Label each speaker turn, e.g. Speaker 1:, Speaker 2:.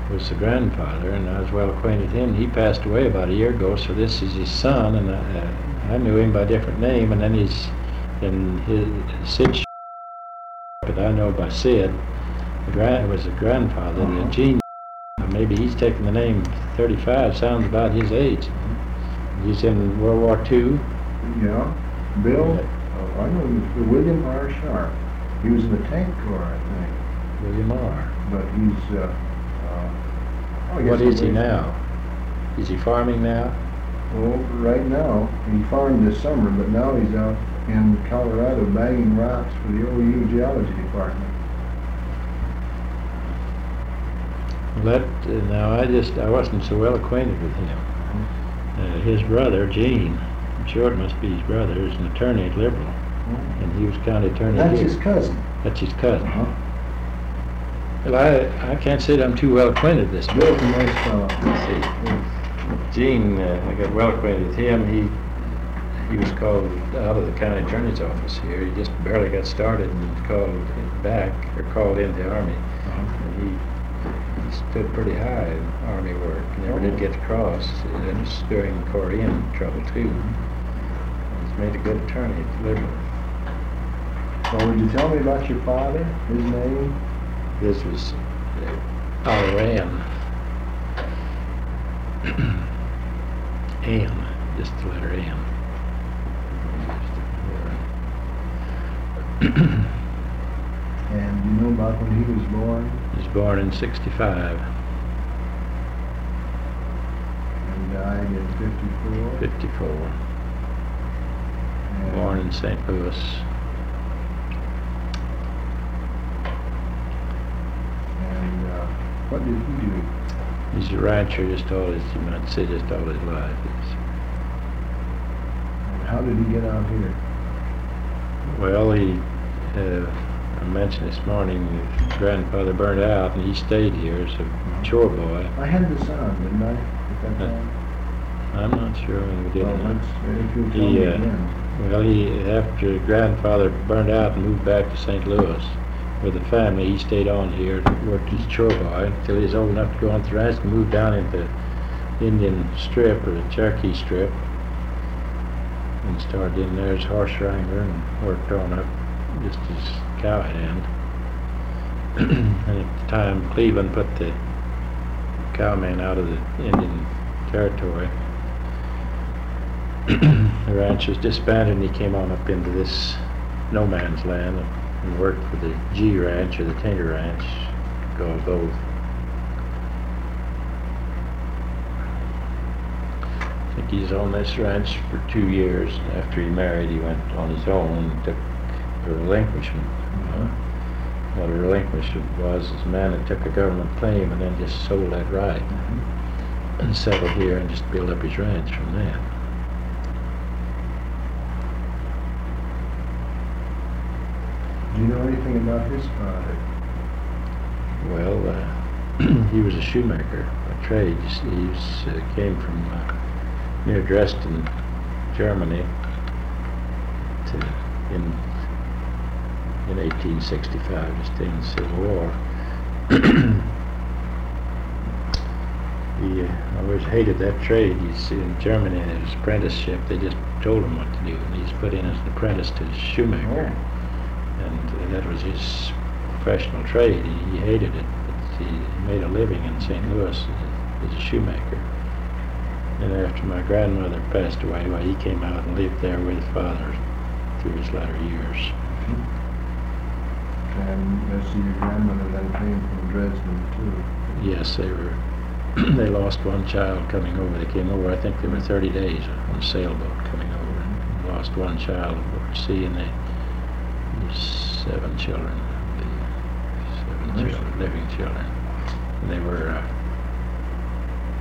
Speaker 1: was the grandfather, and I was well acquainted with him. He passed away about a year ago, so this is his son, and I knew him by a different name, and then his Sid, but I know by Sid. It was the grandfather, the Gene. Maybe he's taken the name 35, sounds about his age. He's in World War II.
Speaker 2: Yeah. Bill, I know him as William R. Sharp. He was in the tank corps, I think.
Speaker 1: William R.
Speaker 2: But he's,
Speaker 1: what is he now? Is he farming now?
Speaker 2: Well, right now, he farmed this summer, but now he's out in Colorado bagging rocks for the OU Geology Department.
Speaker 1: Now I wasn't so well acquainted with him. His brother, Gene, I'm sure it must be his brother, is an attorney at Liberal, and he was county attorney
Speaker 2: That's
Speaker 1: here.
Speaker 2: his cousin.
Speaker 1: That's his cousin. Well, I can't say that I'm too well acquainted with this.
Speaker 2: Bill's a nice fellow.
Speaker 1: Gene, I got well acquainted with him. He was called out of the county attorney's office here. He just barely got started and called in the Army. And he stood pretty high in Army work. Never did get across. It was during Korean trouble too. He's made a good attorney at Liberal.
Speaker 2: Well, would you tell me about your father, his name?
Speaker 1: This was Iran. M, just the letter M.
Speaker 2: And you know about when he was born?
Speaker 1: He was born in 65.
Speaker 2: And died in 54?
Speaker 1: 54.
Speaker 2: And
Speaker 1: Born in St. Louis.
Speaker 2: And what did he do?
Speaker 1: He's a rancher just all his, you might say, just all his life.
Speaker 2: And how did he get out here?
Speaker 1: Well, I mentioned this morning his grandfather burned out, and he stayed here as a chore boy.
Speaker 2: I had this on, didn't I? At that time?
Speaker 1: I'm not sure when we did
Speaker 2: Well,
Speaker 1: it.
Speaker 2: if you'll tell me again.
Speaker 1: Well, after his grandfather burned out and moved back to St. Louis with the family, he stayed on here and worked as a chore boy until he was old enough to go on the ranch and moved down into Indian Strip, or the Cherokee Strip, and started in there as horse wrangler and worked on up just as cowhand. And at the time, Cleveland put the cowmen out of the Indian Territory. The ranch was disbanded, and he came on up into this no man's land and worked for the G Ranch, or the Tainter Ranch, called both. I think he's on this ranch for 2 years. After he married, he went on his own and took a relinquishment. What a relinquishment was a man that took a government claim and then just sold that right and settled here and just built up his ranch from that.
Speaker 2: Do you know anything about his father?
Speaker 1: Well, he was a shoemaker by trade. He came from near Dresden, Germany, in 1865, just in the Civil War. He always hated that trade. He's in Germany in his apprenticeship. They just told him what to do, and he's put in as an apprentice to a shoemaker. And that was his professional trade. He hated it, but he made a living in St. Louis as a shoemaker. And after my grandmother passed away, well, he came out and lived there with his father through his latter years.
Speaker 2: And I see your grandmother then came from Dresden too.
Speaker 1: Yes, they were. They lost one child coming over. They came over, I think they were 30 days on a sailboat coming over, and lost one child over sea, and they 7 children, living children. And they were